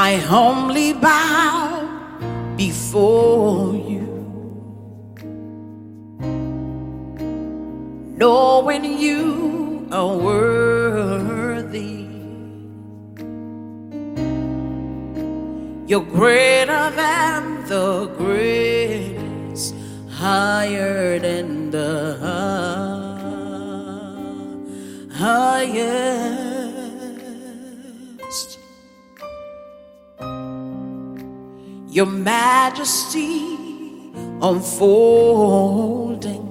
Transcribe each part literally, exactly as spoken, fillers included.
I humbly bow before you, knowing you are worthy. You're greater than the greatest, higher than the highest. Your majesty unfolding,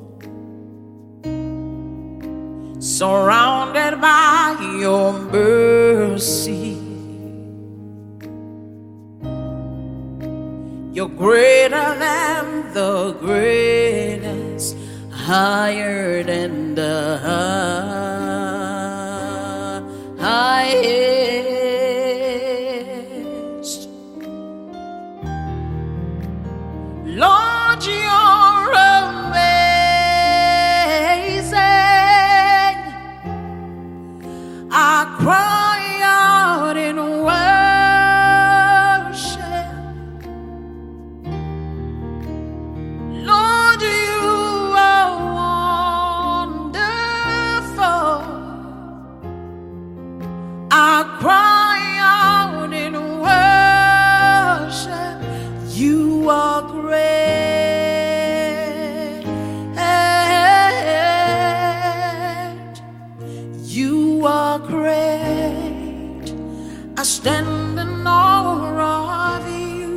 surrounded by your mercy. You're greater than the greatest, higher than the highest. Lord, you're amazing. I cry out in worship. Lord, you are wonderful. I cry out in worship. You are great. You are great. I stand in awe of you.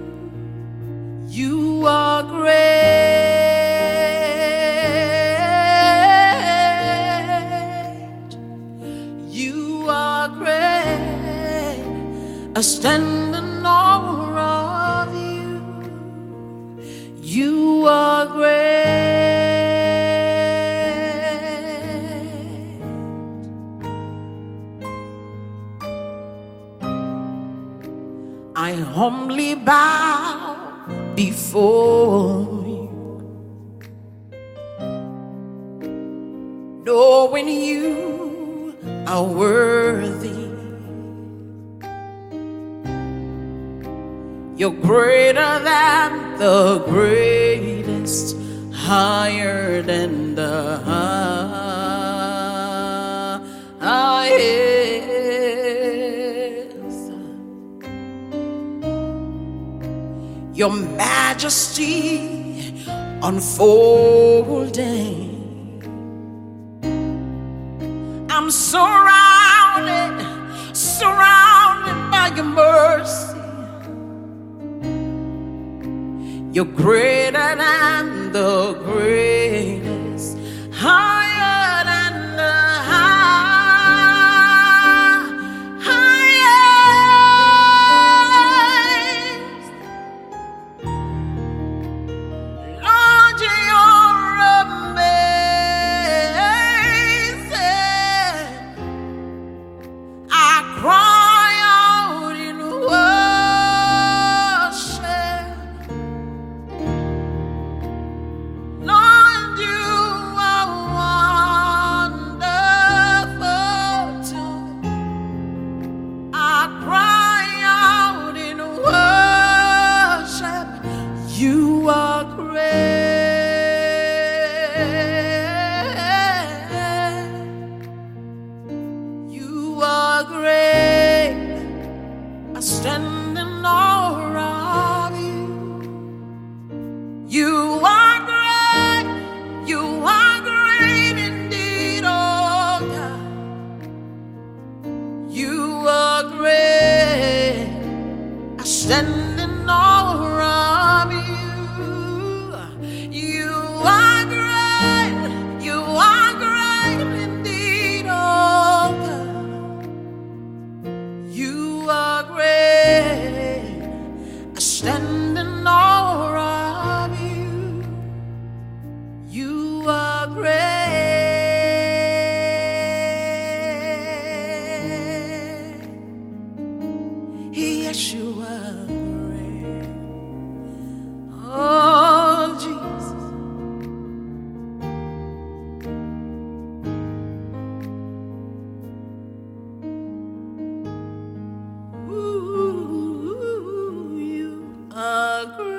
You are great. You are great. I stand in awe of you. You are great. I humbly bow before you, knowing you are worthy. You're greater than the greatest, higher than the highest. Your majesty unfolding, I'm surrounded, surrounded by your mercy. You're greater than the greatest, higher than the high, highest. Lord, you're amazing. I cry out in worship. Lord, you are wonderful too. I cry out in worship. You are great. You are great. I stand in awe of you. You are great. You are great indeed, oh God. You are great. I stand in awe of you. You are great. You are great indeed, oh God. You are great. I stand in awe of you. You are great. Yes, you are great. Oh, Jesus. Ooh. agree.